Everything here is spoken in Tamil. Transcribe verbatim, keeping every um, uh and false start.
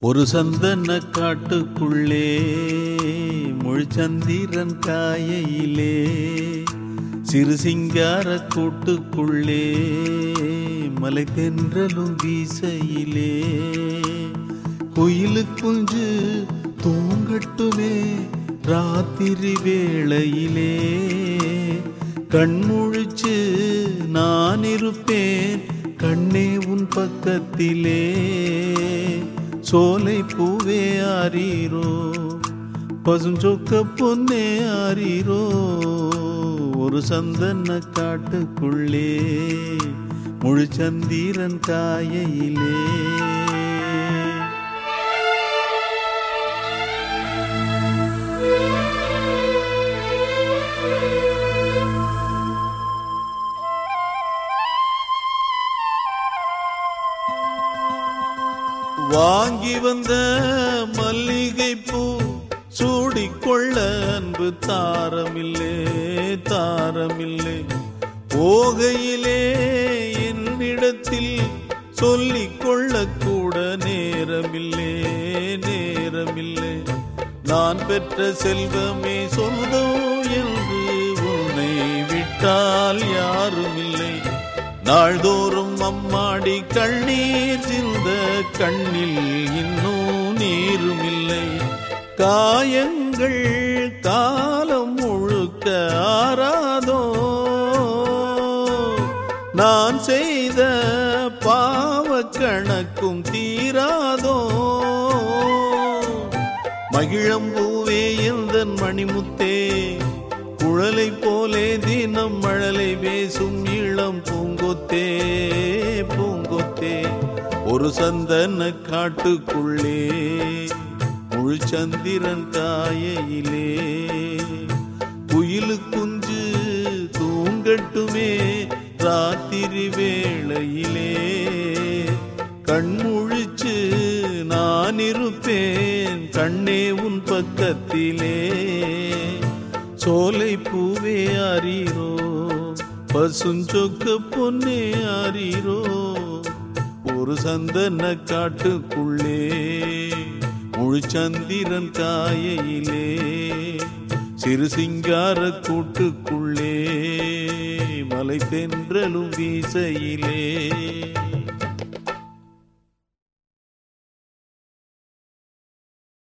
ஒரு சந்தன காட்டுக்குள்ளே முழுச்சந்திரன் காயையிலே சிறு சிங்கார கூட்டுக்குள்ளே மலை தென்றலும் வீசையிலே குயிலு குஞ்சு தூங்கட்டுமே ராத்திரி வேளையிலே கண்முழிச்சு நான் இருப்பேன் கண்ணே உன் பக்கத்திலே சோலை பூவே ஆரீரோ பசுஞ்சொக்க பொன்னே ஆரீரோ ஒரு சந்தன காட்டுக்குள்ளே முழுச்சந்திரன் காயையிலே வாங்கி வந்த மல்லிகை பூ சூடிக்கொள்ள அன்பு தாரமில்லே தாரமில்லை போகையிலே என்னிடத்தில் சொல்லிக் கொள்ள கூட நேரமில்லே நேரமில்லை நான் பெற்ற செல்வமே சொந்தம் என்று உன்னை விட்டால் யாருமில்லை நாள்தோறும் அம்மாடி கண்ணீர் சிந்த கண்ணில் இன்னும் நீருமில்லை காயங்கள் காலம் முழுக்க ஆறாதோ நான் செய்த பாவ கணக்கும் தீராதோ மகிழம்பூவே எந்தன் மணிமுத்தே குழலை போலே தினம் மழலை பேசும் இளம் பூங்கொத்தே பூங்கொத்தே ஒரு சந்தன காட்டுக்குள்ளே முழுச்சந்திரன் காயையிலே குயிலு குஞ்சு தூங்கட்டுமே ராத்திரி வேளையிலே கண்முழிச்சு நான் இருப்பேன் கண்ணே உன் பக்கத்திலே சோலை பூவே ஆரீரோ பசுஞ்சொக்க பொன்னே ஆரீரோ ஒரு சந்தன காட்டுக்குள்ளே முழுச்சந்திரன் காயையிலே சிறு சிங்கார கூட்டுக்குள்ளே மலை தென்றலும் வீசையிலே